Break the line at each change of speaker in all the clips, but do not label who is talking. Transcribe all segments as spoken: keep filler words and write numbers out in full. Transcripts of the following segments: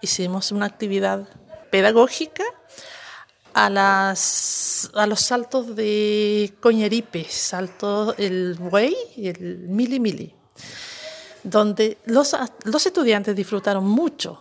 hicimos una actividad pedagógica a, las, a los saltos de Coñaripe, saltos el buey y el mili mili, donde los, los estudiantes disfrutaron mucho,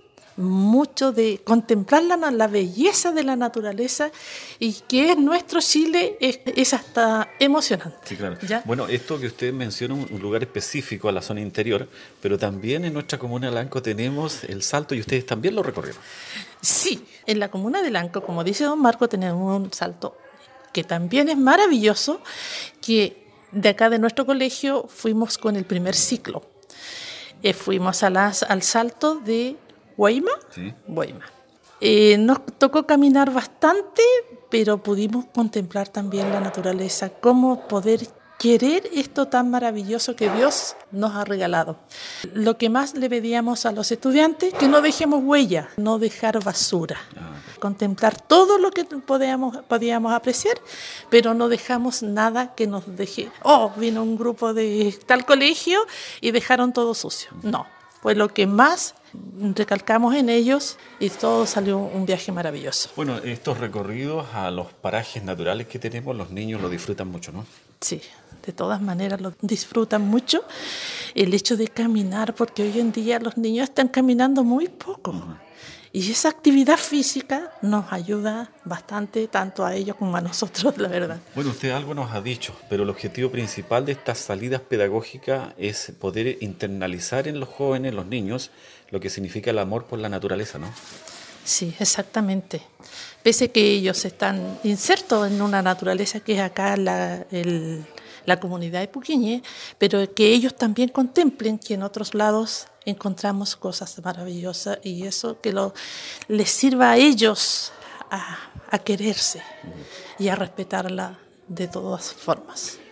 mucho de contemplar la, la belleza de la naturaleza y que es nuestro Chile, es, es hasta emocionante.
Sí, claro.
¿Ya?
Bueno, esto que usted menciona, un lugar específico a la zona interior, pero también en nuestra comuna de Lanco tenemos el salto y ustedes también lo recorrieron.
Sí, en la comuna de Lanco, como dice don Marco, tenemos un salto que también es maravilloso, que de acá de nuestro colegio fuimos con el primer ciclo. Eh, fuimos a las, al salto de Guayma.
Sí.
Guayma. Eh, nos tocó caminar bastante, pero pudimos contemplar también la naturaleza, cómo poder querer esto tan maravilloso que Dios nos ha regalado. Lo que más le pedíamos a los estudiantes, que no dejemos huella, no dejar basura. Ah. Contemplar todo lo que podíamos, podíamos apreciar, pero no dejamos nada que nos deje, oh, vino un grupo de tal colegio y dejaron todo sucio. No, fue lo que más recalcamos en ellos y todo salió un viaje maravilloso.
Bueno, estos recorridos a los parajes naturales que tenemos, los niños lo disfrutan mucho, ¿no?
Sí, de todas maneras lo disfrutan mucho. El hecho de caminar, porque hoy en día los niños están caminando muy poco. Uh-huh. Y esa actividad física nos ayuda bastante, tanto a ellos como a nosotros, la verdad.
Bueno, usted algo nos ha dicho, pero el objetivo principal de estas salidas pedagógicas es poder internalizar en los jóvenes, los niños, lo que significa el amor por la naturaleza, ¿no?
Sí, exactamente. Pese que ellos están insertos en una naturaleza que es acá la, el, la comunidad de Puquiñe, pero que ellos también contemplen que en otros lados encontramos cosas maravillosas y eso que lo, les sirva a ellos a, a quererse y a respetarla de todas formas.